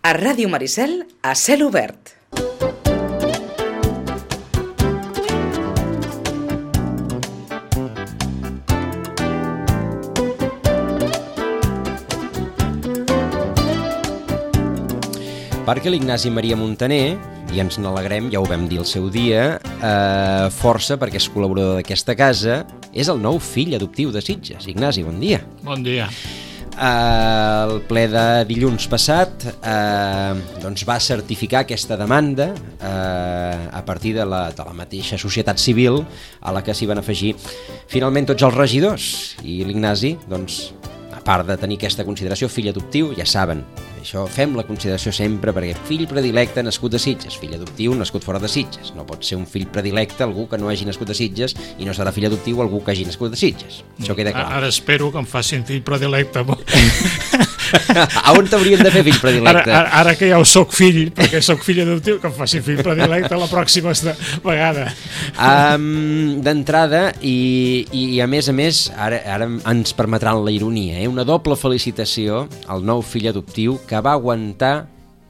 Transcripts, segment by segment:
A Ràdio Maricel, a cel obert. Perquè l'Ignasi Maria Montaner, i ens n'alegrem, ja ho vam dir el seu dia, força perquè és col·laborador d'aquesta casa, és el nou fill adoptiu de Sitges. Ignasi, bon dia. Bon dia. El ple de dilluns passat doncs va certificar aquesta demanda a partir de la mateixa societat civil a la que s'hi van afegir finalment tots els regidors. I l'Ignasi, doncs, a part de tenir aquesta consideració fill adoptiu, ja saben, això fem la consideració sempre perquè fill predilecte nascut a Sitges, fill adoptiu nascut fora de Sitges. No pot ser un fill predilecte algú que no hagi nascut a Sitges i no serà fill adoptiu algú que hagi nascut a Sitges. Això queda clar. Ara espero que em facin fill predilecte. A on t'haurien de fer fill predilecte? Ara que ja ho soc fill, perquè soc fill adoptiu, que em facin fill predilecte la pròxima vegada. D'entrada, i a més, ara ens permetran la ironia, una doble felicitació al nou fill adoptiu que va aguantar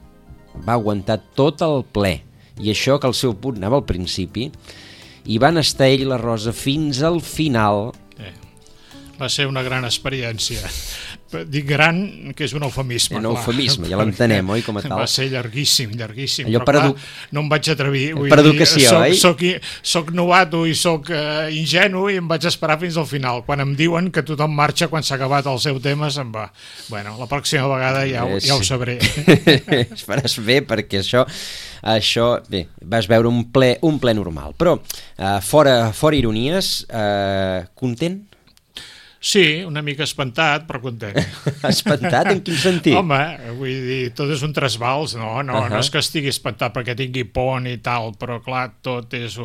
tot el ple, i això que el seu punt anava al principi, i van estar ell i la Rosa fins al final. Va ser una gran experiència. Dic gran, que és un eufemisme. Un eufemisme, ja l'entenem, oi, com a tal? Va ser llarguíssim. Allò però clar, no em vaig atrevir. Per educació, oi? Soc novato i soc ingenu i em vaig esperar fins al final. Quan em diuen que tothom marxa quan s'ha acabat el seu tema, se'n va. Bueno, la pròxima vegada ja ho sabré. Faràs bé, perquè això, bé, vas veure un ple normal. Però, fora ironies, content? Sí, una mica espantat, però content. Espantat? En quin sentit? Home, vull dir, tot és un trasbals, no és que estigui espantat perquè tingui por ni tal, però clar, tot és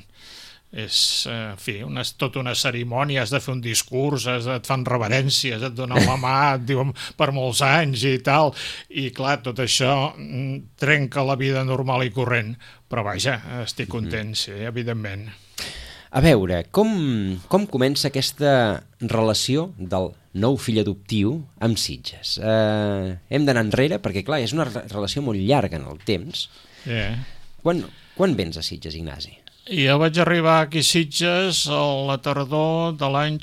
tota una cerimònia, has de fer un discurs, et fan reverències, et donen la mà, et diuen per molts anys i tal, i clar, tot això trenca la vida normal i corrent, però vaja, estic content, sí, evidentment. A veure, com comença aquesta relació del nou fill adoptiu amb Sitges? Hem d'anar enrere, perquè clar, és una relació molt llarga en el temps. Quan vens a Sitges, Ignasi? Jo vaig arribar aquí a Sitges a la tardor de l'any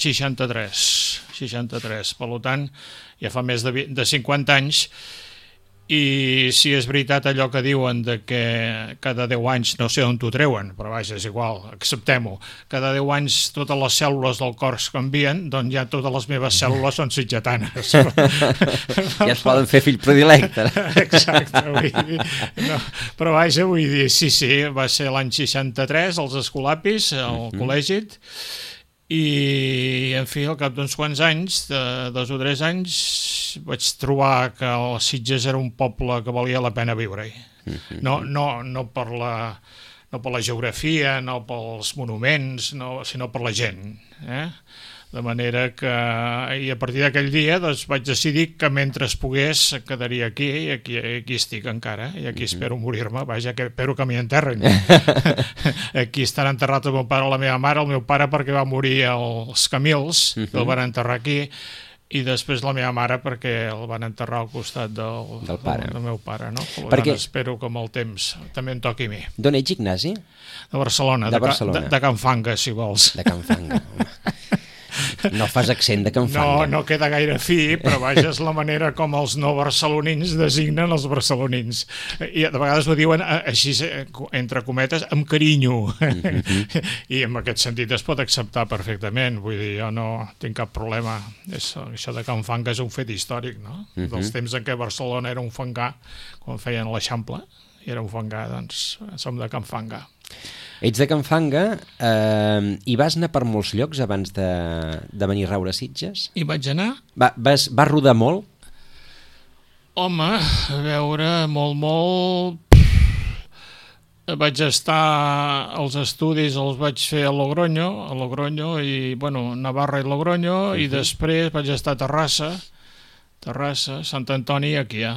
63, per tant, ja fa més de 50 anys, i si és veritat allò que diuen de que cada 10 anys, no sé on t'ho treuen, però vaja, és igual, acceptem-ho, cada 10 anys totes les cèl·lules del cor es canvien, doncs ja totes les meves cèl·lules són sitgetanes. Ja es poden fer fill predilecte. Exacte, vull dir, no, però vaja, vull dir, sí, va ser l'any 63, als Escolapis, al col·legi, i, en fi, al cap d'uns quants anys, de 2 o 3 anys, vaig trobar que el Sitges era un poble que valia la pena viure-hi. No per la geografia, no pels monuments, sinó per la gent. De manera que, i a partir d'aquell dia, doncs, vaig decidir que mentre es pogués quedaria aquí, i aquí estic encara, i aquí espero morir-me, vaja, que espero que m'hi enterren. Aquí estarà enterrat el meu pare o la meva mare, el meu pare perquè va morir als Camils, que el van enterrar aquí, i després la meva mare perquè el van enterrar al costat del meu pare, no? Per tant, espero que amb el temps també em toqui a mi. D'on ets, Ignasi? De Barcelona, de Can Fanga, si vols. De Can Fanga, no fas accent de Can Fanga. No queda gaire fi, però vaja, és la manera com els no barcelonins designen els barcelonins. I de vegades ho diuen així, entre cometes, amb carinyo. I en aquest sentit es pot acceptar perfectament. Vull dir, jo no tinc cap problema. Això de Can Fanga és un fet històric, no? Dels temps en què Barcelona era un fangar, quan feien l'Eixample, i era un fangar, doncs som de Can Fanga. Ets de Can Fanga i vas anar per molts llocs abans de venir a raure a Sitges? Hi vaig anar. Vas rodar molt? Home, a veure, molt... Vaig estar als estudis, els vaig fer a Logroño, i, bueno, Navarra i Logroño, i després vaig estar a Terrassa, Sant Antoni i aquí,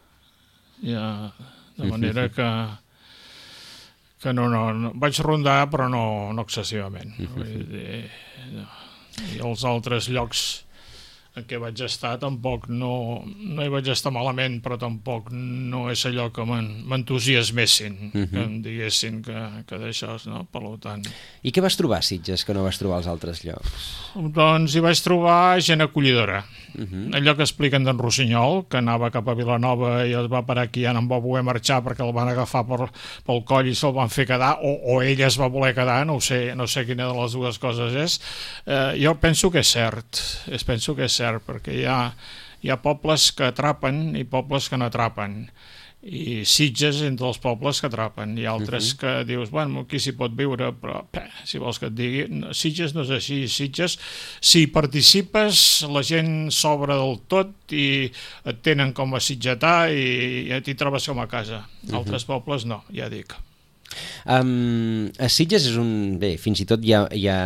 de manera que no, vaig rondar, però no excessivament. Vull dir, i els altres llocs en què vaig estar tampoc no hi vaig estar malament, però tampoc no és allò que m'entusiasmessin, que em diguessin que d'això, no? Per tant... I què vas trobar a Sitges que no vas trobar als altres llocs? Doncs hi vaig trobar gent acollidora. Allò que expliquen d'en Rossinyol, que anava cap a Vilanova i es va parar aquí, ja no en va poder marxar perquè el van agafar pel coll i se'l van fer quedar, o ell es va voler quedar, no sé quina de les dues coses és. Jo penso que és cert, perquè hi ha pobles que atrapen i pobles que no atrapen, i Sitges entre els pobles que atrapen, i altres que dius, bueno, aquí s'hi pot viure, però si vols que et digui, Sitges no és així. Sitges, si participes, la gent s'obre del tot i et tenen com a sitgetà i t'hi trobes com a casa. Altres pobles no, ja dic. A Sitges és bé, fins i tot hi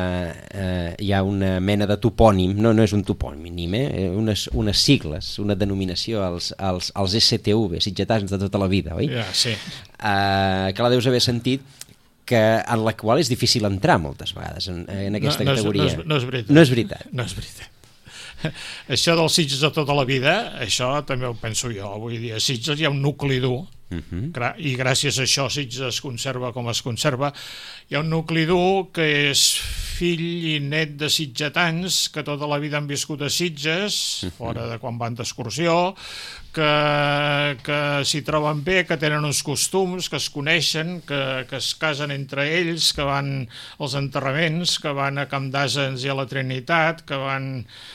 ha una mena de topònim, no és un topònim, unes sigles, una denominació, els STV, sitgetans de tota la vida, oi? Sí. Que la deus haver sentit, en la qual és difícil entrar moltes vegades en aquesta categoria. No és veritat. No és veritat. No és veritat. Això dels Sitges de tota la vida, això també ho penso jo. Vull dir, a Sitges hi ha un nucli dur, i gràcies a això Sitges es conserva com es conserva. Hi ha un nucli dur que és fill i net de sitgetans que tota la vida han viscut a Sitges, fora de quan van d'excursió, que s'hi troben bé, que tenen uns costums, que es coneixen, que es casen entre ells, que van als enterraments, que van a Camp d'Asens i a la Trinitat, que van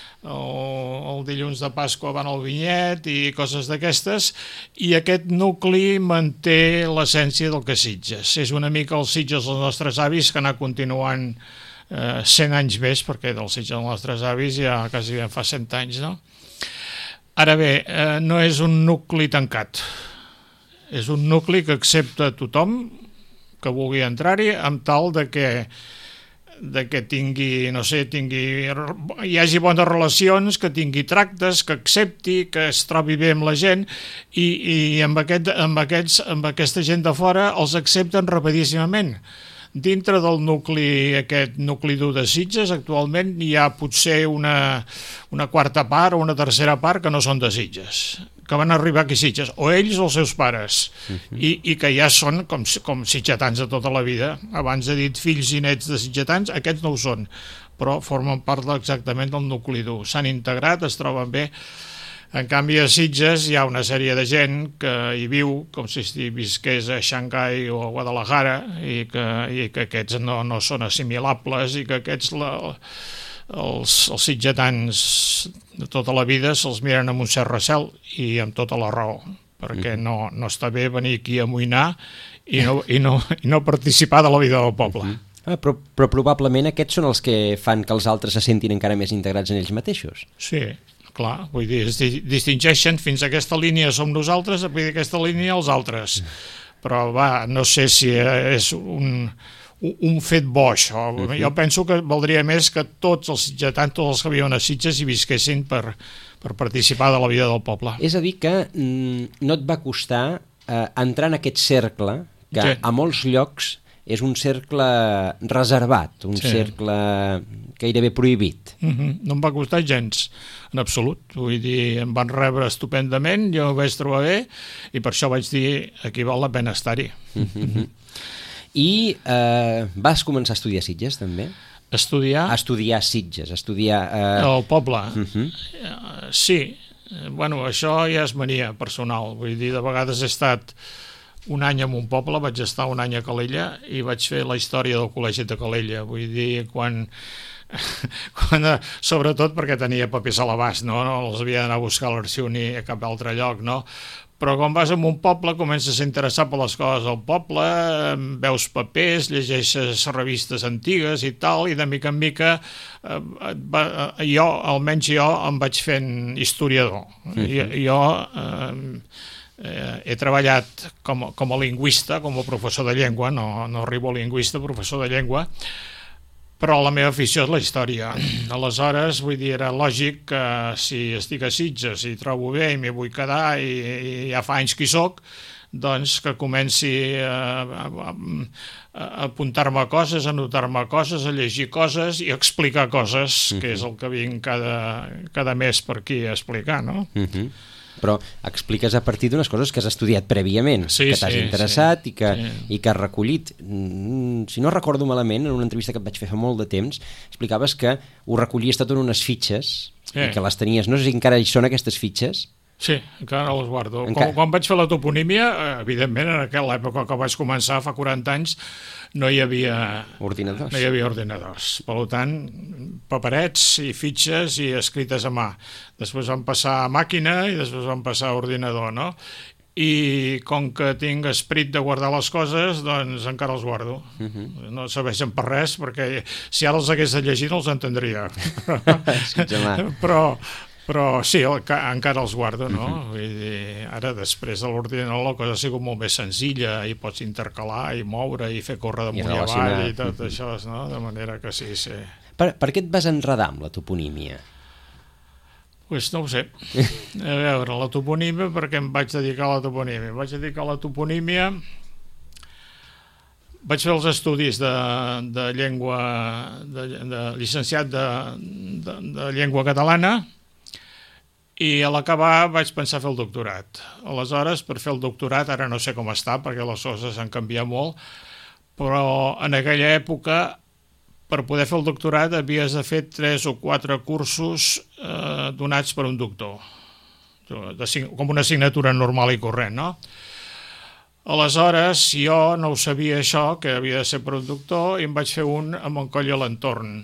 el dilluns de Pasqua van al Vinyet i coses d'aquestes, i aquest nucli manté l'essència del que Sitges. És una mica els Sitges dels nostres avis que anar continuant 100 anys més, perquè dels Sitges dels nostres avis ja quasi fa 100 anys, no? Ara bé, no és un nucli tancat, és un nucli que accepta tothom que vulgui entrar-hi, amb tal de que tingui, no sé, hi hagi bones relacions, que tingui tractes, que accepti, que es trobi bé amb la gent, i amb aquesta gent de fora els accepten rapidíssimament. Dintre del aquest nucli dur de Sitges, actualment hi ha potser una quarta part o una tercera part que no són de Sitges, que van arribar aquí a Sitges, o ells o els seus pares, i que ja són com sitgetans de tota la vida. Abans he dit fills i nets de sitgetans, aquests no ho són, però formen part exactament del nucli dur. S'han integrat, es troben bé. En canvi, a Sitges hi ha una sèrie de gent que hi viu com si visqués a Xangai o a Guadalajara, i que aquests no són assimilables, i que aquests els sitgetans de tota la vida se'ls miren amb un cert recel, i amb tota la raó, perquè no està bé venir aquí a amoïnar i no participar de la vida del poble. Però probablement aquests són els que fan que els altres se sentin encara més integrats en ells mateixos. Sí, clar, vull dir, es distingeixen, fins a aquesta línia som nosaltres, a partir d'aquesta línia els altres. Però no sé si és un fet bo, això. Jo penso que valdria més que tots els sitgetans, tots els que viuen a Sitges hi visquessin per participar de la vida del poble. És a dir, que no et va costar entrar en aquest cercle, que a molts llocs és un cercle reservat, un cercle gairebé prohibit. No em va costar gens, en absolut. Vull dir, em van rebre estupendament, jo ho vaig trobar bé, i per això vaig dir, aquí val la pena estar-hi. I vas començar a estudiar Sitges, també? Estudiar? Estudiar Sitges, estudiar... El poble? Sí. Bueno, això ja és mania personal. Vull dir, de vegades he estat un any en un poble, vaig estar un any a Calella i vaig fer la història del col·legi de Calella. Vull dir, sobretot perquè tenia papers a l'abast, no els havia d'anar a buscar a l'arxiu ni a cap altre lloc, no? Però quan vas a un poble comences a ser per les coses del poble, veus papers, llegeixes revistes antigues i tal, i de mica en mica almenys jo em vaig fent historiador. Jo he treballat com a lingüista, com a professor de llengua, no arribo a lingüista, professor de llengua, però la meva afició és la història. Aleshores, vull dir, era lògic que si estic a Sitges i trobo bé i m'hi vull quedar i ja fa anys que hi soc, doncs que comenci a apuntar-me coses, a anotar-me coses, a llegir coses i a explicar coses, que és el que vinc cada mes per aquí a explicar, no? Però expliques a partir d'unes coses que has estudiat prèviament, que t'has interessat i que has recollit. Si no recordo malament, en una entrevista que et vaig fer fa molt de temps, explicaves que ho recollies tot en unes fitxes i que les tenies. No sé si encara hi són aquestes fitxes. Sí, encara les guardo. Quan vaig fer la toponímia, evidentment, en aquella època que vaig començar, fa 40 anys, no hi havia ordinadors. No hi havia ordinadors. Per tant, paperets i fitxes i escrites a mà. Després van passar a màquina i després van passar a ordinador, no? I com que tinc esperit de guardar les coses, doncs encara els guardo. No serveixen per res, perquè si ara els hagués de llegir no els entendria. Però sí, encara els guardo, no? Vull dir, ara, després de l'ordinador, la cosa ha sigut molt més senzilla i pots intercalar i moure i fer córrer damunt i avall i tot això, no? De manera que sí. Per què et vas enredar amb la toponímia? Doncs no ho sé. A veure, la toponímia, perquè em vaig dedicar a la toponímia? Em vaig dedicar a la toponímia... Vaig fer els estudis de llengua, de llicenciat de llengua catalana, i a l'acabar vaig pensar fer el doctorat. Aleshores, per fer el doctorat, ara no sé com està, perquè les coses han canviat molt, però en aquella època, per poder fer el doctorat, havies de fer 3 o 4 cursos donats per un doctor, com una assignatura normal i corrent, no? Aleshores, jo no ho sabia això, que havia de ser per un doctor, i em vaig fer un amb en Coll i l'entorn,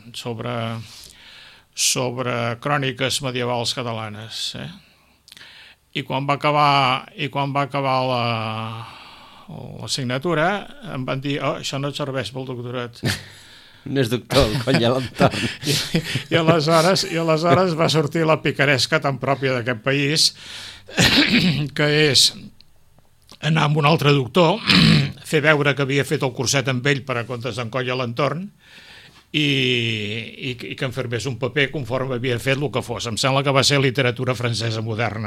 sobre cròniques medievals catalanes. I quan va acabar l'assignatura em van dir, això no et serveix pel doctorat. No és doctor, el Coll i l'entorn. I aleshores va sortir la picaresca tan pròpia d'aquest país, que és anar amb un altre doctor, fer veure que havia fet el curset amb ell per a comptes d'en Coll i l'entorn, i que em firmés un paper conforme havia fet el que fos. Em sembla que va ser literatura francesa moderna.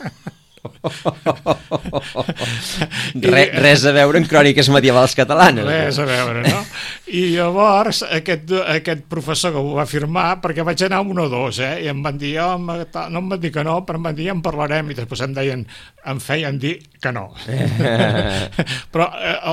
Res a veure en cròniques medievals catalanes. Res a veure, no? I llavors aquest professor que ho va firmar, perquè vaig anar amb un o dos, i em van dir, no em van dir que no, però em van dir, en parlarem, i després em feien dir que no. Però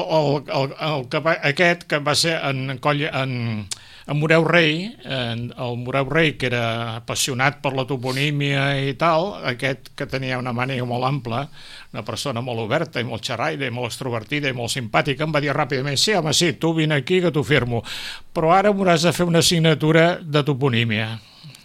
aquest que va ser en Moreu Rei, el Moreu Rei, que era apassionat per la toponímia i tal, aquest que tenia una màniga molt ampla, una persona molt oberta i molt xerraire i molt extrovertida i molt simpàtica, em va dir ràpidament, sí, home, sí, tu vine aquí que t'ho firmo, però ara m'hauràs de fer una assignatura de toponímia.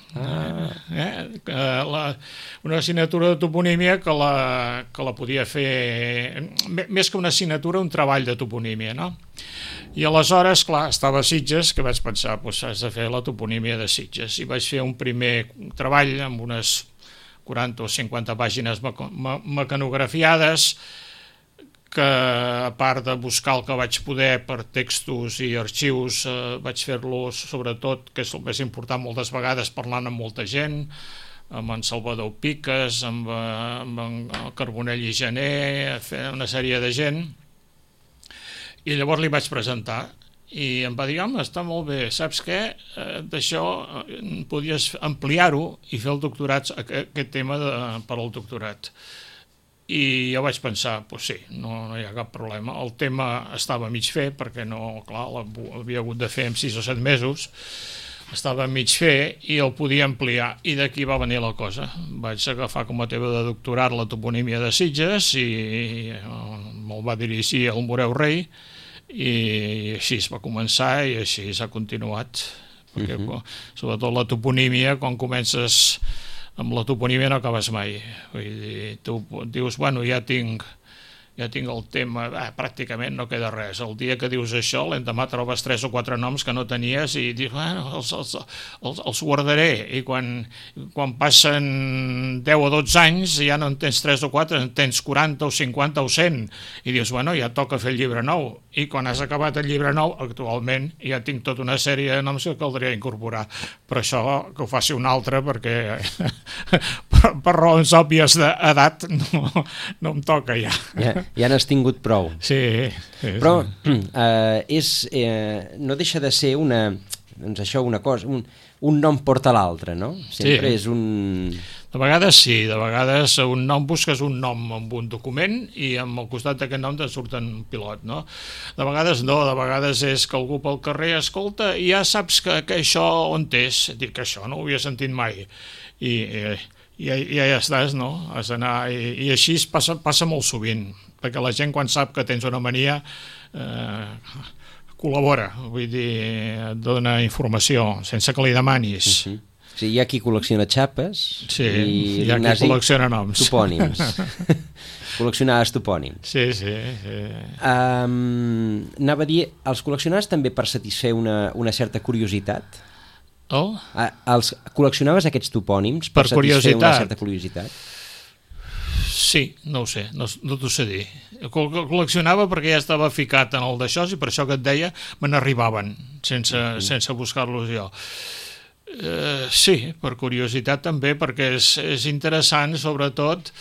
Una assignatura de toponímia que la podia fer, més que una assignatura, un treball de toponímia, no? I aleshores, clar, estava a Sitges, que vaig pensar, doncs has de fer la toponímia de Sitges, i vaig fer un primer treball amb unes 40 o 50 pàgines mecanografiades, que a part de buscar el que vaig poder per textos i arxius, vaig fer-los sobretot, que és el més important moltes vegades, parlant amb molta gent, amb en Salvador Piques, amb en Carbonell i Gené, una sèrie de gent, i llavors li vaig presentar i em va dir, home, està molt bé, saps què? D'això podies ampliar-ho i fer el doctorat, aquest tema per al doctorat. I jo vaig pensar, doncs sí, no hi ha cap problema. El tema estava a mig fer, perquè no, clar, l'havia hagut de fer en 6 o 7 mesos, estava a mig fer i el podia ampliar, i d'aquí va venir la cosa. Vaig agafar com a tema de doctorat la toponímia de Sitges i me'l va dirigir al Moreu Rei, i així es va començar i així s'ha continuat, perquè sobretot la toponímia, quan comences amb la toponímia no acabes mai. Vull dir, tu dius, bueno, ja tinc el tema, pràcticament no queda res. El dia que dius això, l'endemà trobes 3 o 4 noms que no tenies i dius, bueno, els guardaré. I quan passen 10 o 12 anys ja no en tens 3 o 4, en tens 40 o 50 o 100. I dius, bueno, ja toca fer el llibre nou. I quan has acabat el llibre nou, actualment ja tinc tota una sèrie de noms que caldria incorporar. Però això que ho faci un altre, perquè per raons òbvies d'edat no em toca ja. Ja n'has tingut prou. Sí. Però no deixa de ser una cosa, un nom porta l'altre, no? Sempre és un... De vegades sí, de vegades un nom busques un nom amb un document i amb el costat d'aquest nom te'n surten un pilot, no? De vegades no, de vegades és que algú pel carrer escolta i ja saps que això on és, dic que això no ho havia sentit mai i ja estàs, no? Has d'anar, i així passa molt sovint, perquè la gent quan sap que tens una mania col·labora, vull dir, et dona informació sense que li demanis. Sí, hi ha qui col·lecciona xapes i hi ha qui col·lecciona noms. Topònims. Col·leccionaves topònims. Sí. Anava a dir, els col·leccionaves també per satisfer una certa curiositat? Els col·leccionaves aquests topònims per satisfer una certa curiositat? Sí, no ho sé, no t'ho sé dir. Col·leccionava perquè ja estava ficat en el d'això i per això que et deia me n'arribaven sense buscar-los jo. Sí, per curiositat també, perquè és interessant, sobretot,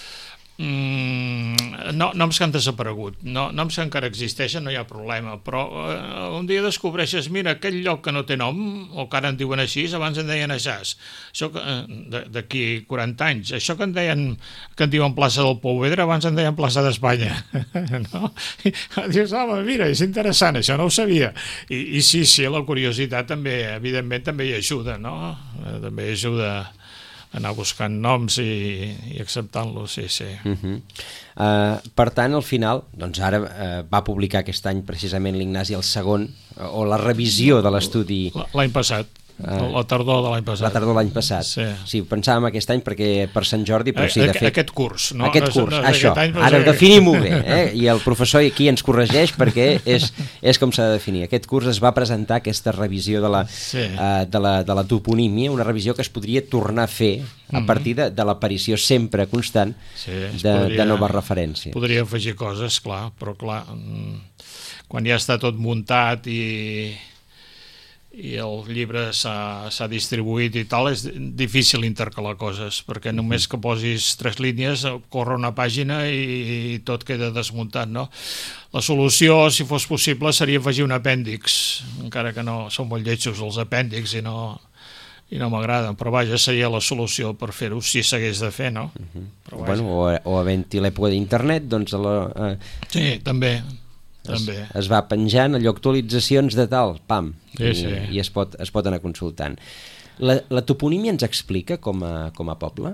noms que han desaparegut, noms que encara existeixen, no hi ha problema, però un dia descobreixes, mira, aquell lloc que no té nom, o que ara en diuen així, abans en deien Aixàs, això d'aquí 40 anys, això que en diuen plaça del Pouvedre, abans en deien plaça d'Espanya, no? Dius, home, mira, és interessant, això no ho sabia, i sí, la curiositat també, evidentment, també hi ajuda, no? També ajuda anar buscant noms i acceptant-los, sí. Per tant, al final, doncs ara va publicar aquest any precisament l'Ignasi el segon, o la revisió de l'estudi... L'any passat, la tardor de l'any passat. La tardor de l'any passat. Sí, pensàvem aquest any perquè per Sant Jordi, però sí, de fet... Aquest curs, no? Aquest curs, això. Ara definim-ho bé, i el professor aquí ens corregeix perquè és com s'ha de definir. Aquest curs es va presentar aquesta revisió de la toponímia, una revisió que es podria tornar a fer a partir de l'aparició sempre constant de noves referències. Podria afegir coses, clar, però clar, quan ja està tot muntat i el llibre s'ha distribuït i tal, és difícil intercalar coses, perquè només que posis 3 línies corre una pàgina i tot queda desmuntat, no? La solució, si fos possible, seria afegir un apèndix, encara que no són molt lletjos els apèndix i no m'agraden, però vaja, seria la solució per fer-ho, si s'hagués de fer, no? O havent-hi l'època d'internet, doncs... Sí, també. Es va penjant allò, actualitzacions de tal, pam, i es pot anar consultant. La toponímia ens explica com a poble?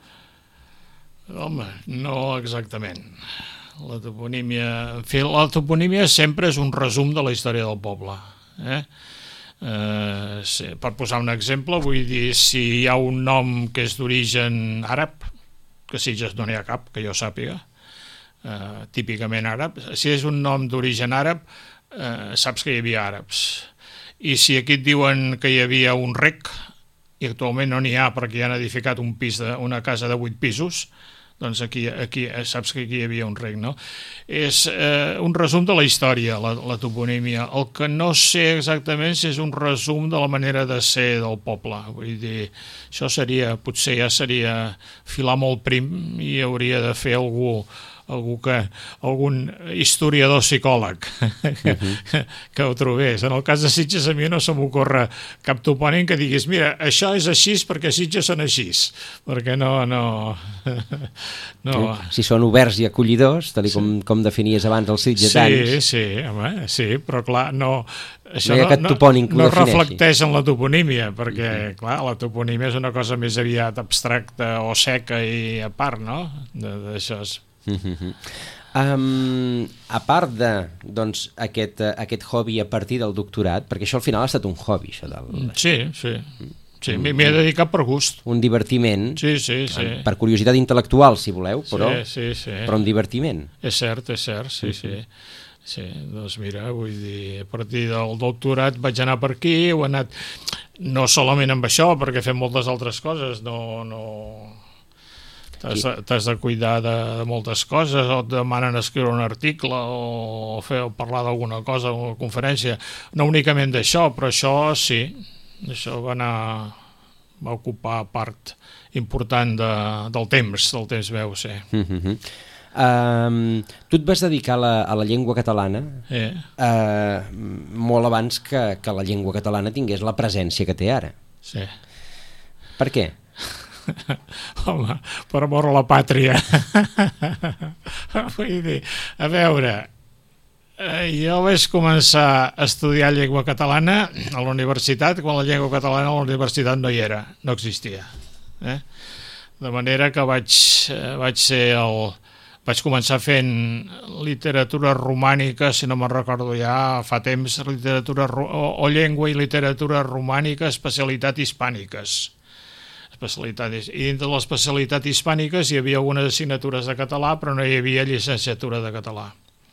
Home, no exactament. La toponímia sempre és un resum de la història del poble. Per posar un exemple, vull dir, si hi ha un nom que és d'origen àrab, que a Sitges no n'hi ha cap, que jo sàpiga, típicament àrab, si és un nom d'origen àrab, saps que hi havia àrabs, i si aquí et diuen que hi havia un rec i actualment no n'hi ha perquè hi han edificat una casa de 8 pisos, doncs aquí saps que aquí hi havia un rec, no? És un resum de la història, la toponímia. El que no sé exactament si és un resum de la manera de ser del poble, vull dir, això potser ja seria filar molt prim i hauria de fer algun historiador psicòleg que ho trobés. En el cas de Sitges a mi no se m'ocorre cap topònim que diguis, mira, això és així perquè Sitges són així, perquè no. Si són oberts i acollidors, tal com definies abans els sitgetans. Sí, però clar, no... Això no reflecteix en la toponímia, perquè clar, la toponímia és una cosa més aviat abstracta o seca i a part, no? D'això és... A part de aquest hobby a partir del doctorat, perquè això al final ha estat un hobby, això del... Sí, m'hi he dedicat per gust. Un divertiment, sí. Per curiositat intel·lectual, si voleu, però un divertiment. És cert, sí. Sí, doncs mira, vull dir, a partir del doctorat vaig anar per aquí, he anat no solament amb això, perquè he fet moltes altres coses, t'has de cuidar de moltes coses, o et demanen escriure un article o parlar d'alguna cosa o una conferència, no únicament d'això, però això sí, això va ocupar part important del temps meu, sí. Tu et vas dedicar a la llengua catalana molt abans que la llengua catalana tingués la presència que té ara. Sí. Per què? Home, per amor a la pàtria. Vull dir, a veure, jo vaig començar a estudiar llengua catalana a la universitat quan la llengua catalana a la universitat no hi era, no existia. De manera que vaig començar fent literatura romànica, si no me'n recordo ja, fa temps, literatura o llengua i literatura romànica, especialitat hispàniques. I dintre de l'especialitat hispàniques hi havia algunes assignatures de català, però no hi havia llicenciatura de català.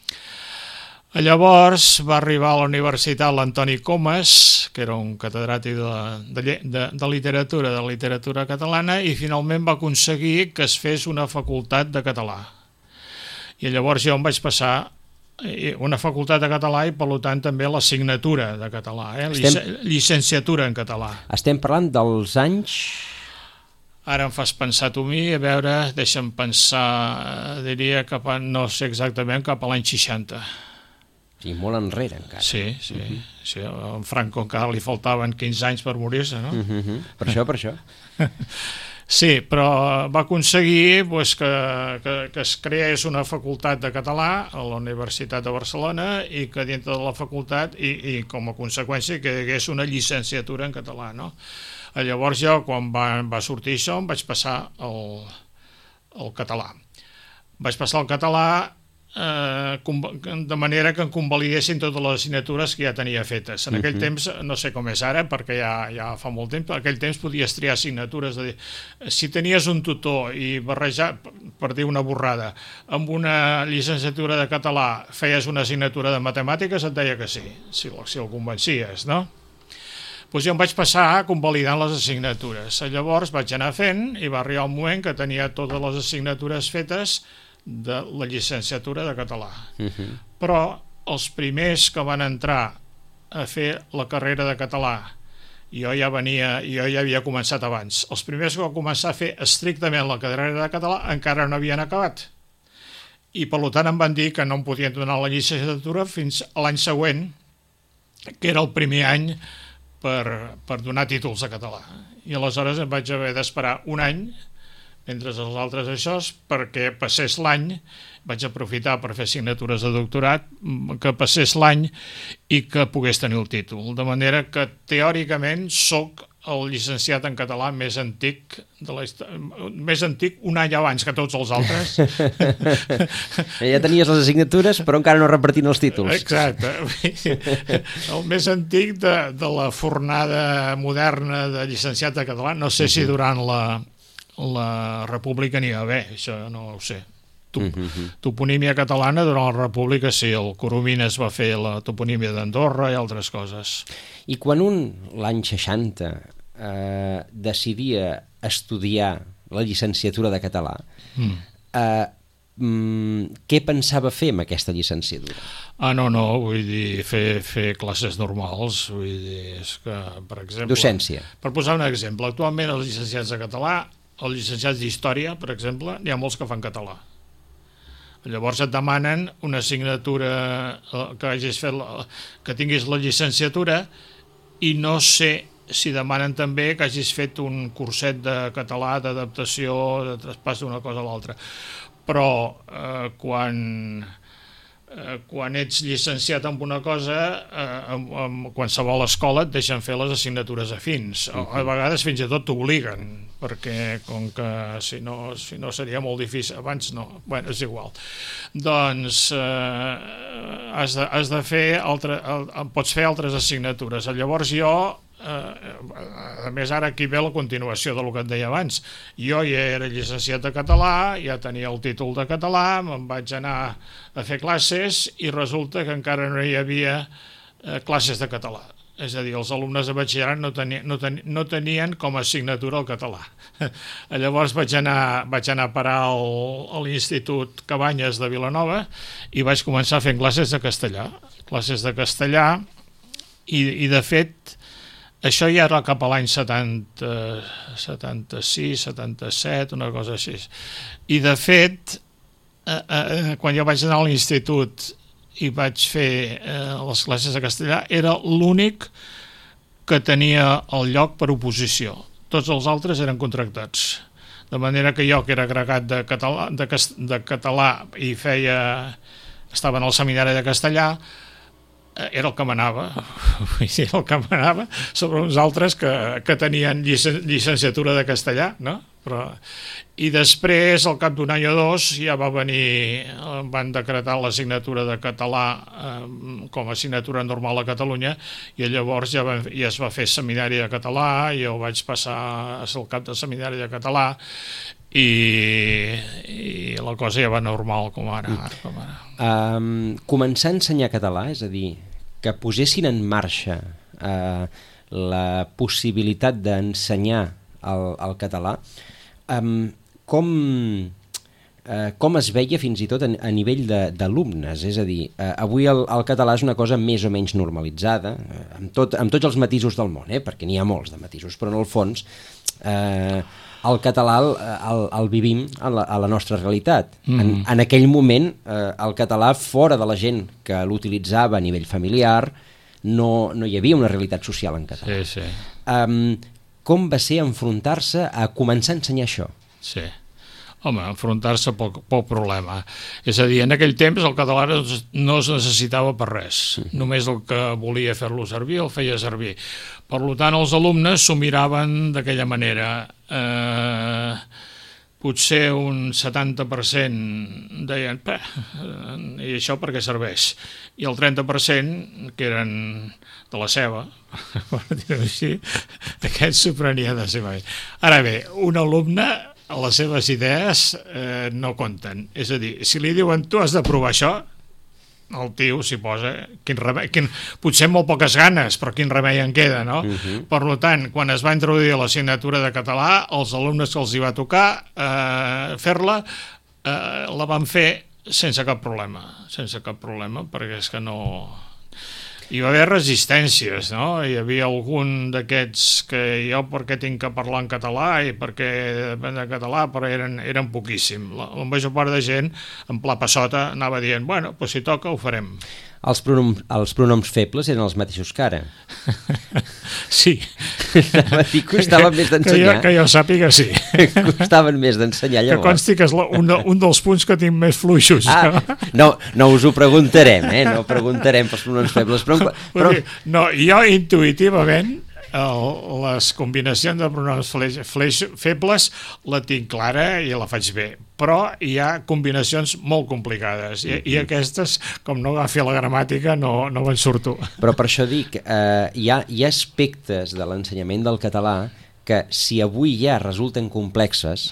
Llavors va arribar a la universitat l'Antoni Comas, que era un catedràtic de literatura catalana, i finalment va aconseguir que es fes una facultat de català. I llavors jo em vaig passar una facultat de català i per tant també l'assignatura de català, llicenciatura en català. Estem parlant dels anys... Ara em fas pensar tu a mi, a veure, deixa'm pensar, diria no sé exactament, cap a l'any 60. Sí, molt enrere encara. Sí. A en Franco encara li faltaven 15 anys per morir-se, no? Per això. Sí, però va aconseguir que es creés una facultat de català a la Universitat de Barcelona i que dintre de la facultat, i com a conseqüència, que hi hagués una llicenciatura en català, no? Llavors jo, quan va sortir això, em vaig passar al català. Vaig passar al català de manera que em convalidessin totes les assignatures que ja tenia fetes. En aquell temps, no sé com és ara, perquè ja fa molt temps, en aquell temps podies triar assignatures. Si tenies un tutor i barrejar, per dir una borrada, amb una llicenciatura de català feies una assignatura de matemàtiques, et deia que sí, si el convencies, no? Doncs jo em vaig passar convalidant les assignatures. Llavors vaig anar fent i va arribar un moment que tenia totes les assignatures fetes de la llicenciatura de català. Però els primers que van entrar a fer la carrera de català, jo ja havia començat abans, els primers que van començar a fer estrictament la carrera de català encara no havien acabat. I per tant em van dir que no em podien donar la llicenciatura fins a l'any següent, que era el primer any per donar títols de català. I aleshores em vaig haver d'esperar un any mentre els altres això, perquè passés l'any, vaig aprofitar per fer assignatures de doctorat, que passés l'any i que pogués tenir el títol. De manera que teòricament soc el llicenciat en català més antic més antic un any abans que tots els altres. Ja tenies les assignatures però encara no repartint els títols. Exacte. El més antic de la fornada moderna de llicenciat de català. No sé si durant la República n'hi va haver, això no ho sé. Toponímia catalana durant la República sí, el Coromines va fer la toponímia d'Andorra i altres coses. I quan l'any 60 decidia estudiar la llicenciatura de català, què pensava fer amb aquesta llicenciatura? No, vull dir, fer classes normals, vull dir, és que, per exemple... Docència. Per posar un exemple, actualment els llicenciats de català, els llicenciats d'història, per exemple, n'hi ha molts que fan català. Llavors et demanen una assignatura que tinguis la llicenciatura i no sé si demanen també que hagis fet un curset de català, d'adaptació, de traspàs d'una cosa a l'altra. Però quan ets llicenciat en una cosa, en qualsevol escola et deixen fer les assignatures afins. A vegades fins i tot t'obliguen, perquè com que si no seria molt difícil, abans no, bueno, és igual. Doncs has de fer, pots fer altres assignatures. Llavors jo, a més ara aquí ve la continuació del que et deia abans, jo ja era llicenciat de català, ja tenia el títol de català, me'n vaig anar a fer classes i resulta que encara no hi havia classes de català. És a dir, els alumnes de batxillerat no tenien com a assignatura el català. Llavors vaig anar a parar a l'Institut Cabanyes de Vilanova i vaig començar fent classes de castellà i de fet això ja era cap a l'any 76, 77, una cosa així. I de fet quan jo vaig anar a l'institut i vaig fer les classes de castellà, era l'únic que tenia el lloc per oposició. Tots els altres eren contractats. De manera que jo, que era agregat de català i estava en el seminari de castellà, era el que manava, era el que manava sobre uns altres que tenien llicenciatura de castellà, no? I després, al cap d'un any o dos, ja van decretar l'assignatura de català com a assignatura normal a Catalunya, i llavors ja es va fer seminari de català, i jo vaig passar a ser el cap de seminari de català, i la cosa ja va normal com ara. Començar a ensenyar català, és a dir, que posessin en marxa la possibilitat d'ensenyar el català, com es veia fins i tot a nivell d'alumnes? És a dir, avui el català és una cosa més o menys normalitzada, amb tots els matisos del món, perquè n'hi ha molts de matisos, però en el fons el català el vivim a la nostra realitat. En aquell moment, el català, fora de la gent que l'utilitzava a nivell familiar, no hi havia una realitat social en català. Sí. Com va ser enfrontar-se a començar a ensenyar això? Sí. Home, enfrontar-se poc problema. És a dir, en aquell temps el català no es necessitava per res. Només el que volia fer-lo servir el feia servir. Per tant, els alumnes s'ho miraven d'aquella manera. Potser un 70% deien, i això per què serveix? I el 30%, que eren de la seva, per dir-ho així, aquests s'ho prenien de seva. Ara bé, un alumne, les seves idees no compten. És a dir, si li diuen tu has de provar això, el tio s'hi posa, potser amb molt poques ganes, però quin remei en queda, no? Per tant, quan es va introduir l'assignatura de català, els alumnes que els hi va tocar fer-la, la van fer sense cap problema, perquè és que no... Hi va haver resistències, no? Hi havia algun d'aquests que jo perquè tinc que parlar en català i perquè depèn de català, però eren poquíssim. La major part de gent, en pla passota, anava dient, bueno, doncs si toca ho farem. Els pronoms febles eren els mateixos que ara. Sí. Costaven més d'ensenyar. Que jo sàpiga, sí. Costaven més d'ensenyar llavors. Que consti que és un dels punts que tinc més fluixos. No us ho preguntarem, no preguntarem pels pronoms febles. Però... No, jo intuïtivament les combinacions de pronoms febles la tinc clara i la faig bé, però hi ha combinacions molt complicades i aquestes, com no agafi la gramàtica, no me'n surto. Però per això dic, hi ha aspectes de l'ensenyament del català que si avui ja resulten complexes,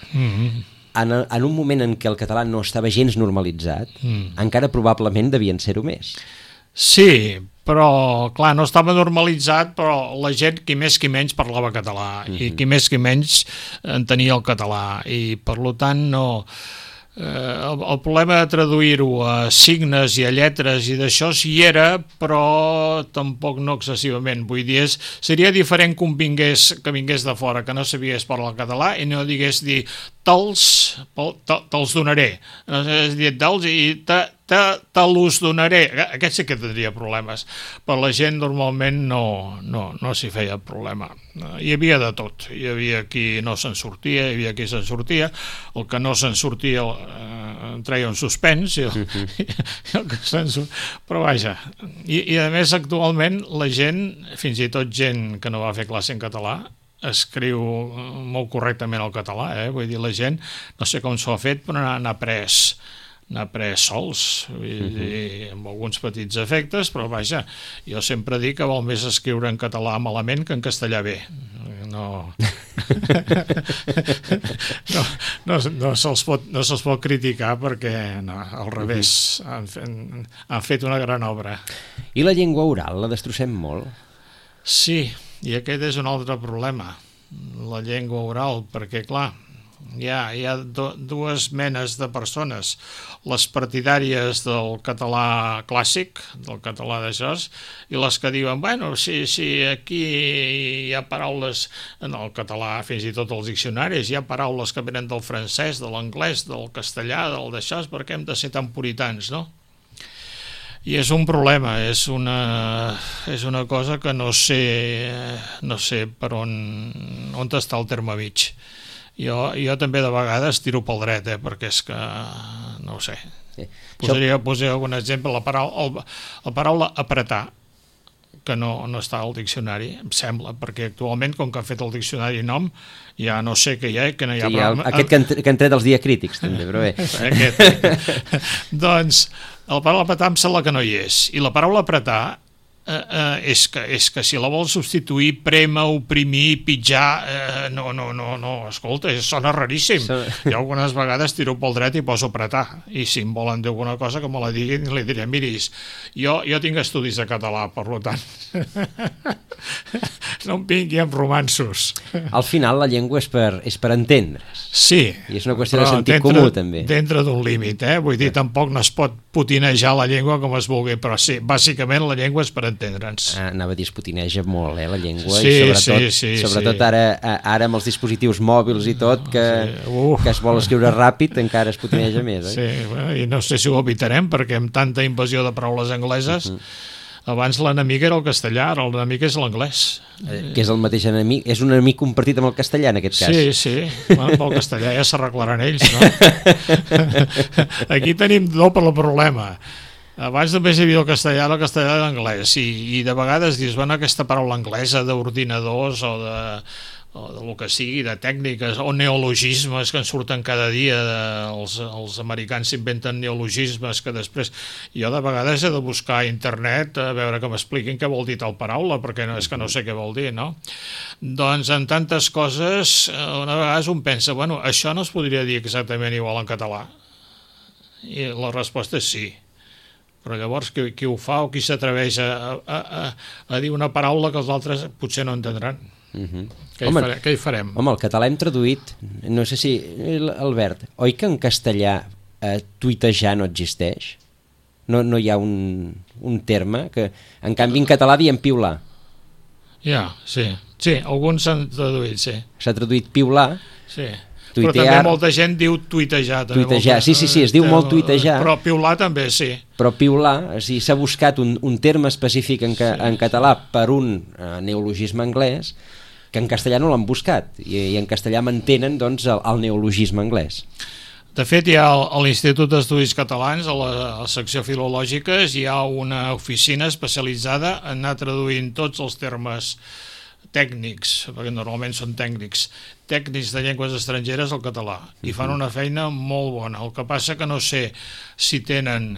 en un moment en què el català no estava gens normalitzat, encara probablement devien ser-ho més. Sí, però, clar, no estava normalitzat, però la gent, qui més qui menys, parlava català, i qui més qui menys entenia el català, i per tant no... El problema de traduir-ho a signes i a lletres i d'això sí hi era, però tampoc no excessivament. Vull dir, seria diferent que vingués de fora, que no sabies parlar català i no digués dir te'ls donaré. No sabies dir te'ls i te'ls donaré. Aquest sí que tindria problemes. Per la gent normalment no s'hi feia problema. Hi havia de tot. Hi havia qui no se'n sortia, hi havia qui se'n sortia. El que no se'n sortia treia un suspens però vaja, i a més actualment la gent, fins i tot gent que no va fer classe en català, escriu molt correctament el català, vull dir, la gent no sé com s'ho ha fet, però n'ha après sols, vull dir, amb alguns petits efectes, però vaja, jo sempre dic que val més escriure en català malament que en castellà bé. No se'ls pot criticar perquè al revés han fet una gran obra. I la llengua oral la destrossem molt? Sí, i aquest és un altre problema, la llengua oral, perquè clar, Hi ha dues menes de persones, les partidàries del català clàssic, del català d'això, i les que diuen, bueno, sí, aquí hi ha paraules, en el català, fins i tot els diccionaris, hi ha paraules que venen del francès, de l'anglès, del castellà, del d'això, perquè hem de ser tan puritans, no? I és un problema, és una cosa que no sé per on està el terme mig. Jo també de vegades tiro pel dret, perquè és que no ho sé. Sí. Posaria un exemple, la paraula apretar, que no està al diccionari, em sembla, perquè actualment, com que han fet el diccionari nom, ja no sé què hi ha, que no hi ha... Sí, aquest que han tret els diacrítics, també, però bé. Doncs, la paraula apretar em sembla que no hi és, i la paraula apretar és que si la vols substituir, prémer, oprimir, pitjar, no, escolta, sona raríssim. Jo algunes vegades tiro pel dret i poso apretar, i si em volen dir alguna cosa que me la diguin, li diré, miris, jo tinc estudis de català, per tant, no em vingui amb romanços. Al final la llengua és per entendre's. Sí. I és una qüestió de sentit comú, també. Dintre d'un límit, vull dir, tampoc no es pot putinejar la llengua com es vulgui, però sí, bàsicament la llengua és per entendre'ns. Anava a dir, es putineja molt, la llengua, i sobretot ara amb els dispositius mòbils i tot, que es vol escriure ràpid, encara es putineja més, oi? Sí, i no sé si ho evitarem, perquè amb tanta invasió de paraules angleses, abans l'enemic era el castellà, ara l'enemic és l'anglès. Que és el mateix enemic, és un enemic compartit amb el castellà, en aquest cas. Sí, amb el castellà ja s'arreglaran ells, no? Aquí tenim doble problema. Abans només hi havia el castellà i l'anglès, i de vegades dius, bueno, aquesta paraula anglesa d'ordinadors o del que sigui, de tècniques o neologismes que en surten cada dia, els americans s'inventen neologismes que després jo de vegades he de buscar a internet a veure que m'expliquin què vol dir tal paraula, perquè és que no sé què vol dir, no? Doncs en tantes coses una vegada un pensa, bueno, això no es podria dir exactament igual en català, i la resposta és sí. Però llavors qui ho fa o qui s'atreveix a dir una paraula que els altres potser no entendran. Què hi farem? Home, el català hem traduït, no sé si, Albert, oi que en castellà tuitejar no existeix? No hi ha un terme que, en canvi, en català diem piular. Ja, sí, alguns s'han traduït, sí. S'ha traduït piular. Sí. Però també molta gent diu tuitejar. Tuitejar, sí, es diu molt tuitejar. Però piular també, sí. Però piular, s'ha buscat un terme específic en català per un neologisme anglès, que en castellà no l'han buscat, i en castellà mantenen doncs, el neologisme anglès. De fet, hi ha a l'Institut d'Estudis Catalans, a la secció filològiques, hi ha una oficina especialitzada en anar traduint tots els termes tècnics, perquè normalment són tècnics de llengües estrangeres al català, i fan una feina molt bona. El que passa que no sé si tenen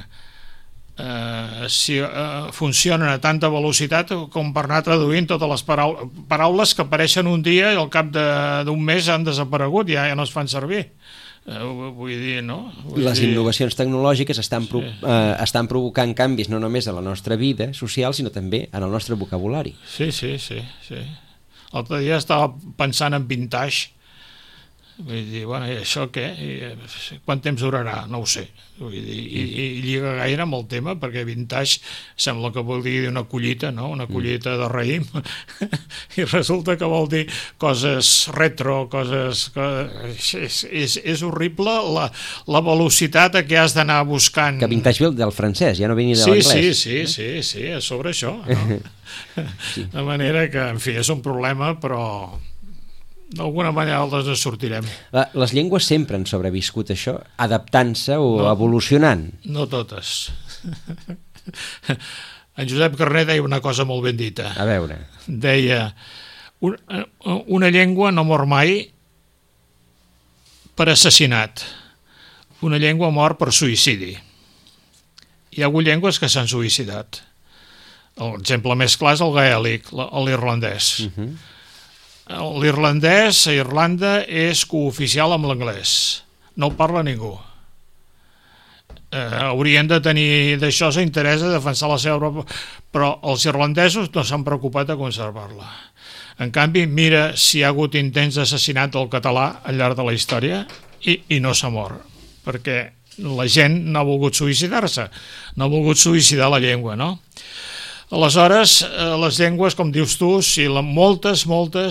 funcionen a tanta velocitat com per anar traduint totes les paraules que apareixen un dia i al cap d'un mes han desaparegut, ja no es fan servir. Vull dir, no? Les innovacions tecnològiques estan provocant canvis no només a la nostra vida social, sinó també en el nostre vocabulari. Sí. L'altre dia estava pensant en vintage. Vull dir, bueno, i això què? Quant temps durarà? No ho sé. Vull dir, i lliga gaire amb el tema, perquè vintage sembla que vol dir una collita, no? Una collita de raïm, i resulta que vol dir coses retro, coses... És horrible la velocitat a què has d'anar buscant. Que vintage ve del francès, ja no venia de l'anglès. Sí, és sobre això, no? De manera que, en fi, és un problema, però... d'alguna manera altres ens sortirem. Les llengües sempre han sobreviscut això, adaptant-se o evolucionant. No totes. En Josep Carner deia una cosa molt ben dita. A veure. Deia, una llengua no mor mai per assassinat. Una llengua mor per suïcidi. Hi ha hagut llengües que s'han suïcidat. L'exemple més clar és el gaèlic, l'irlandès. L'irlandès a Irlanda és cooficial amb l'anglès, no el parla ningú. Haurien de tenir d'això interès a defensar la seva Europa, però els irlandesos no s'han preocupat de conservar-la. En canvi, mira si hi ha hagut intents d'assassinat del català al llarg de la història i no s'ha mort, perquè la gent no ha volgut suïcidar-se, no ha volgut suïcidar la llengua, no? Aleshores, les llengües, com dius tu, sí, moltes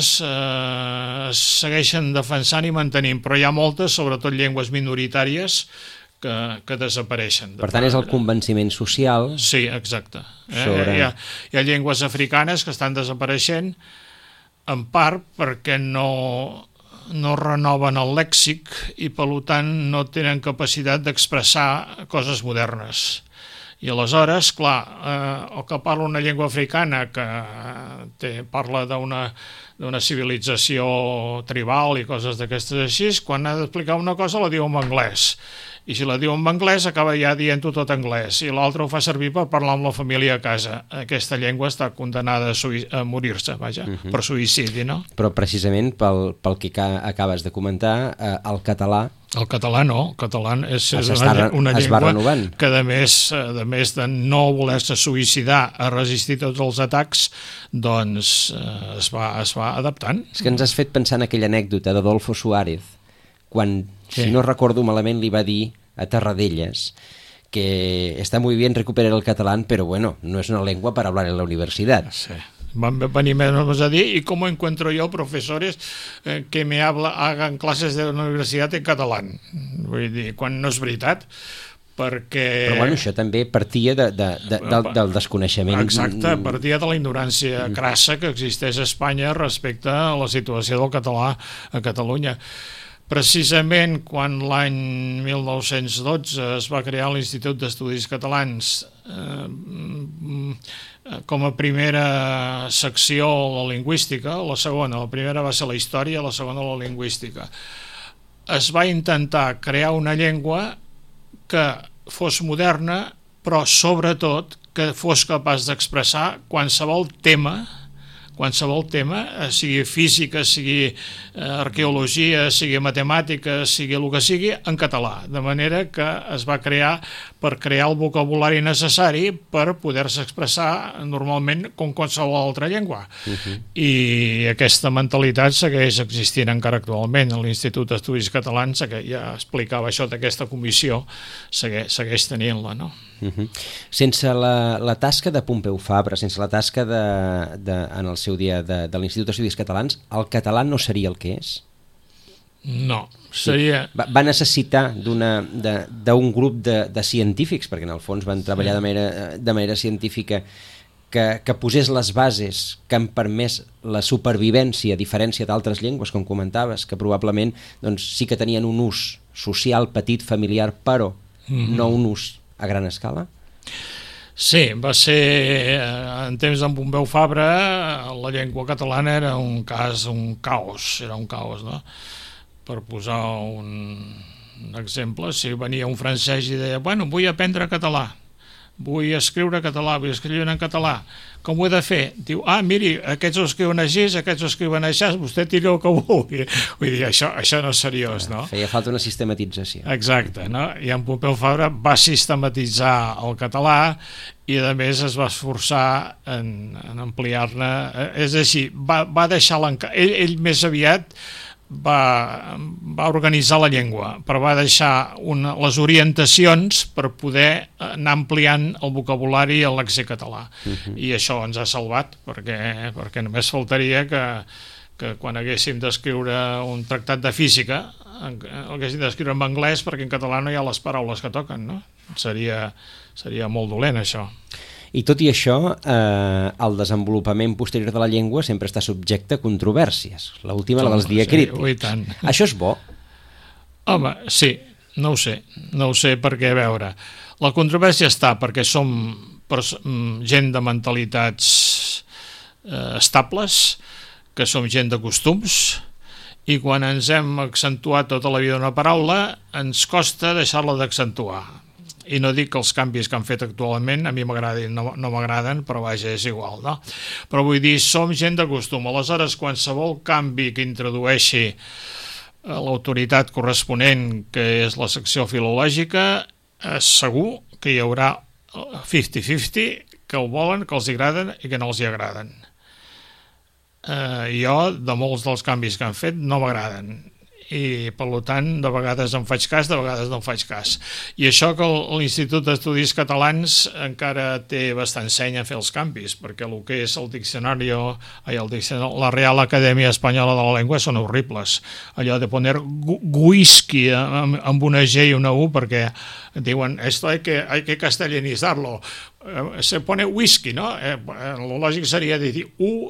segueixen defensant i mantenint, però hi ha moltes, sobretot llengües minoritàries, que desapareixen. Per tant, és el convenciment social. Sí, exacte. Hi ha llengües africanes que estan desapareixent, en part perquè no renoven el lèxic i, per tant, no tenen capacitat d'expressar coses modernes. I aleshores, clar, el que parla una llengua africana que parla d'una civilització tribal i coses d'aquestes així, quan ha d'explicar una cosa la diu en anglès. I si la diu en anglès acaba ja dient-ho tot en anglès, i l'altre ho fa servir per parlar amb la família a casa. Aquesta llengua està condenada a morir-se, vaja, per suïcidi, no? Però precisament pel que acabes de comentar, el català... El català no, el català és una llengua que a més de no voler-se suïcidar, a resistir tots els atacs, doncs es va adaptant. És que ens has fet pensar en aquella anècdota d'Adolfo Suárez, quan, si no recordo malament, li va dir a Tarradellas que está muy bien recuperar el catalán, pero bueno, no es una lengua para hablar en la universidad. Sí. Van venir a dir, ¿y cómo encuentro yo profesores que me hagan clases de la universitat en català? Vull dir, quan no és veritat, perquè... Però bueno, això també partia del desconeixement. Exacte, partia de la ignorància crassa que existeix a Espanya respecte a la situació del català a Catalunya. Precisament quan l'any 1912 es va crear l'Institut d'Estudis Catalans com a primera secció la lingüística, la segona, la primera va ser la història, la segona la lingüística. Es va intentar crear una llengua que fos moderna, però sobretot que fos capaç d'expressar qualsevol tema, sigui física, sigui arqueologia, sigui matemàtica, sigui el que sigui, en català. De manera que es va crear per crear el vocabulari necessari per poder-se expressar normalment com qualsevol altra llengua. I aquesta mentalitat segueix existint encara actualment. L'Institut d'Estudis Catalans, que ja explicava això d'aquesta comissió, segueix tenint-la, no? Sense la tasca de Pompeu Fabra, sense la tasca en el seu dia de l'Institut d'Estudis Catalans, el català no seria el que és? No, seria... Va necessitar d'un grup de científics, perquè en el fons van treballar de manera científica, que posés les bases que han permès la supervivència, a diferència d'altres llengües, com comentaves, que probablement sí que tenien un ús social, petit, familiar, però no un ús a gran escala? Sí, va ser, en temps d'en Pompeu Fabra, la llengua catalana era un caos, no? Per posar un exemple, si venia un francès i deia, bueno, vull aprendre català, vull escriure català, vull escriure en català, com ho he de fer? Diu, miri, aquests ho escriuen així, aquests ho escriuen així, vostè tiri el que vulgui. Vull dir, això no és seriós, no? Feia falta una sistematització. Exacte, no? I en Pompeu Fabra va sistematitzar el català i a més es va esforçar en ampliar-ne. És així, va deixar ell més aviat va organitzar la llengua, però va deixar les orientacions per poder anar ampliant el vocabulari i el lèxic català. I això ens ha salvat, perquè només faltaria que quan haguéssim d'escriure un tractat de física haguéssim d'escriure en anglès perquè en català no hi ha les paraules que toquen, no? Seria molt dolent, això. I tot i això, el desenvolupament posterior de la llengua sempre està subjecte a controvèrsies. L'última, la dels diacrítics. Sí, tant. Això és bo? Home, sí, no ho sé perquè, a veure, la controvèrsia està perquè som gent de mentalitats estables, que som gent de costums, i quan ens hem accentuat tota la vida una paraula, ens costa deixar-la d'accentuar. I no dic que els canvis que han fet actualment a mi m'agraden, no m'agraden, però vaja, és igual, no? Però vull dir, som gent de costum. Aleshores, qualsevol canvi que introdueixi l'autoritat corresponent, que és la secció filològica, segur que hi haurà 50-50, que el volen, que els agraden i que no els hi agraden. jo, de molts dels canvis que han fet, no m'agraden. I, per tant, de vegades en faig cas, de vegades no en faig cas. I això que l'Institut d'Estudis Catalans encara té bastant seny a fer els canvis, perquè el que és el diccionari, la Real Acadèmia Espanyola de la Llengua són horribles. Allò de poner whisky amb una G i una U, perquè diuen, esto hay que castellanizarlo. Se pone whisky, ¿no? Lo lògic seria dir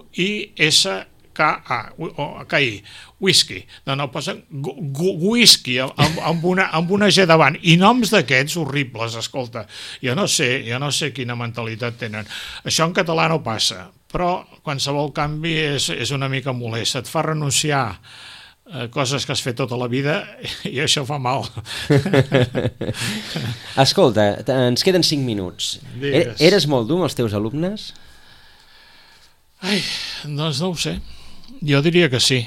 U-I-S-K-I, whisky. No, posen whisky amb una G davant. I noms d'aquests horribles, escolta. Jo no sé quina mentalitat tenen. Això en català no passa, però qualsevol canvi és una mica molest. Et fa renunciar a coses que has fet tota la vida i això fa mal. Escolta, ens queden 5 minuts. Digues. Eres molt dur amb els teus alumnes? Ai, doncs no ho sé. Jo diria que sí.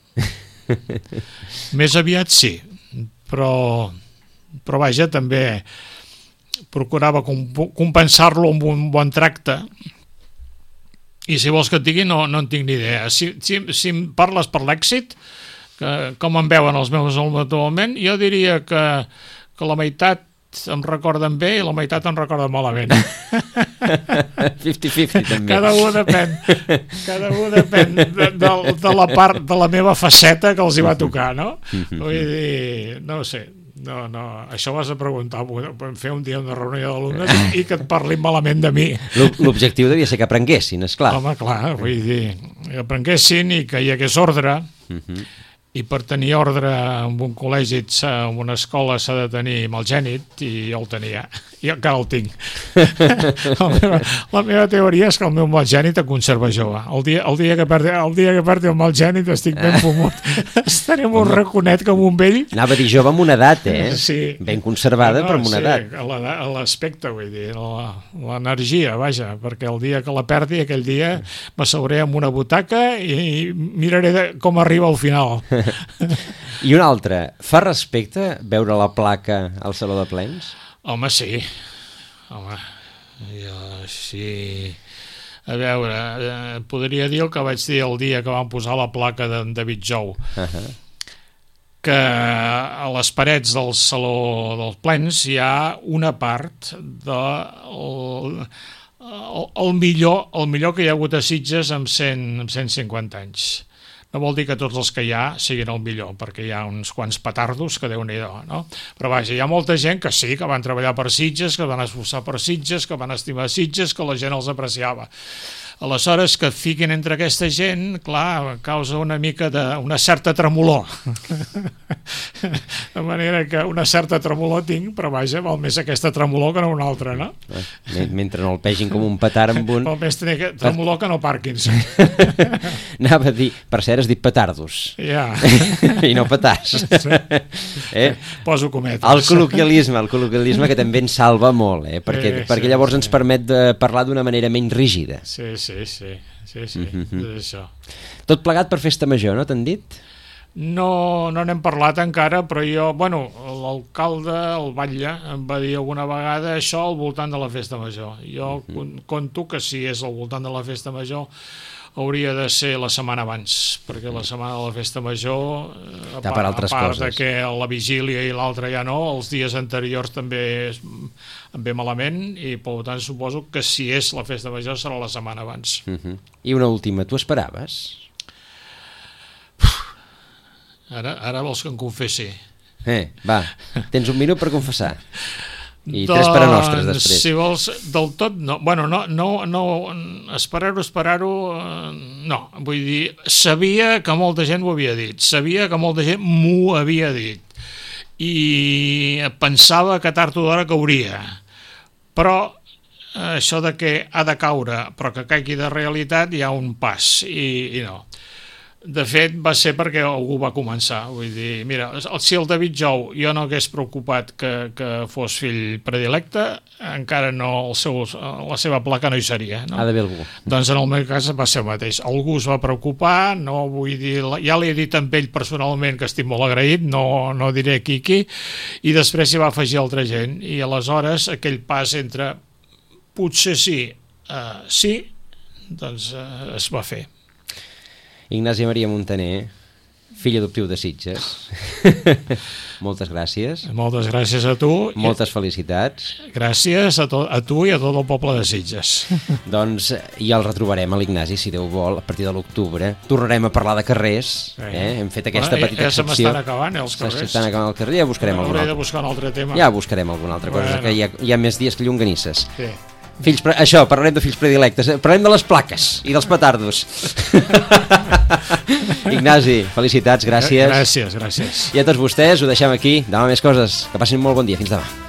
Més aviat sí, però vaja, també procurava compensar-lo amb un bon tracte, i si vols que et digui no en tinc ni idea. Si em parles per l'èxit, com em veuen els meus alumnes actualment, jo diria que la meitat em recorden bé i la meitat em recorden malament. 50-50 també. Cada un depèn de la part de la meva faceta que els hi va tocar, no? Vull dir, no ho sé. No, això ho has de preguntar. Fer un dia una reunió d'alumnes i que et parlin malament de mi. L'objectiu devia ser que aprenguessin, esclar. Home, clar, vull dir, que aprenguessin i que hi hagués ordre. I per tenir ordre en un col·legi, en una escola, s'ha de tenir malgènit, i jo el tenia, i encara el tinc. La meva teoria és que el meu malgènit em conserva jove. El dia que perdi el malgènit estic ben fumut. Estaré amb un raconet com un vell. Anava a dir jove amb una edat, Sí. Ben conservada, però amb una edat. Sí, l'aspecte, vull dir, l'energia, vaja, perquè el dia que la perdi, aquell dia m'asseuré en una butaca i miraré com arriba al final. I un altre, fa respecte veure la placa al Saló de Plens? Home, sí. Home, jo sí. A veure, podria dir el que vaig dir el dia que van posar la placa d'en David Jou. Que a les parets del Saló dels Plens hi ha una part el millor que hi ha hagut a Sitges amb 150 anys. No vol dir que tots els que hi ha siguin el millor, perquè hi ha uns quants petardos que Déu-n'hi-do, no? Però vaja, hi ha molta gent que sí, que van treballar per Sitges, que van esforçar per Sitges, que van estimar Sitges, que la gent els apreciava. Aleshores, que fiquin entre aquesta gent, clar, causa una mica una certa tremolor. De manera que una certa tremolor tinc, però vaja, val més aquesta tremolor que no una altra, no? Mentre no el pegin com un petard amb un... Val més tenir tremolor que no Parkinson. Anava a dir, per cert, has dit petardos. Ja. I no petards. Poso cometes. El col·loquialisme que també ens salva molt, perquè llavors ens permet de parlar d'una manera menys rígida. Sí, és això. Tot plegat per Festa Major, no t'han dit? No n'hem parlat encara, però jo, l'alcalde, el batlle, em va dir alguna vegada això al voltant de la Festa Major. Jo conto que si és al voltant de la Festa Major hauria de ser la setmana abans, perquè la setmana de la Festa Major, a part de que la vigília i l'altra ja no, els dies anteriors també em ve malament, i per tant suposo que si és la Festa Major serà la setmana abans. I una última, tu esperaves? Ara vols que em confessi? Va, tens un minut per confessar. I 3 per a nostres després. Si vols, del tot no. No, esperar-ho, no. Vull dir, sabia que molta gent ho havia dit, sabia que molta gent m'ho havia dit, i pensava que tard o d'hora cauria, però això de que ha de caure però que caigui de realitat hi ha un pas, i no. De fet, va ser perquè algú va començar. Vull dir, mira, si el David Jou jo no hagués preocupat que fos fill predilecte, encara no la seva placa no hi seria. No? Ha d'haver algú. Doncs en el meu cas va ser el mateix. Algú es va preocupar, no vull dir... Ja li he dit amb ell personalment que estic molt agraït, no diré qui, i després s'hi va afegir altra gent. I aleshores aquell pas entre potser sí, doncs es va fer. Ignasi Maria Montaner, fill adoptiu de Sitges. Moltes gràcies. Moltes gràcies a tu. Moltes felicitats. Gràcies a tu i a tot el poble de Sitges. Doncs ja el retrobarem a l'Ignasi, si Déu vol, a partir de l'octubre. Tornarem a parlar de carrers. Hem fet aquesta petita ja secció. Ja se m'estan acabant, els carrers. S'estan acabant el carrer, ja buscarem algun altre. Hauré de buscar un altre tema. Ja buscarem alguna altra cosa, que hi ha més dies que llonganisses. Sí. Això, parlarem de fills predilectes. Parlarem de les plaques i dels petardos. Ignasi, felicitats, gràcies. Gràcies. I a tots vostès ho deixem aquí. Demà més coses. Que passin molt bon dia. Fins demà.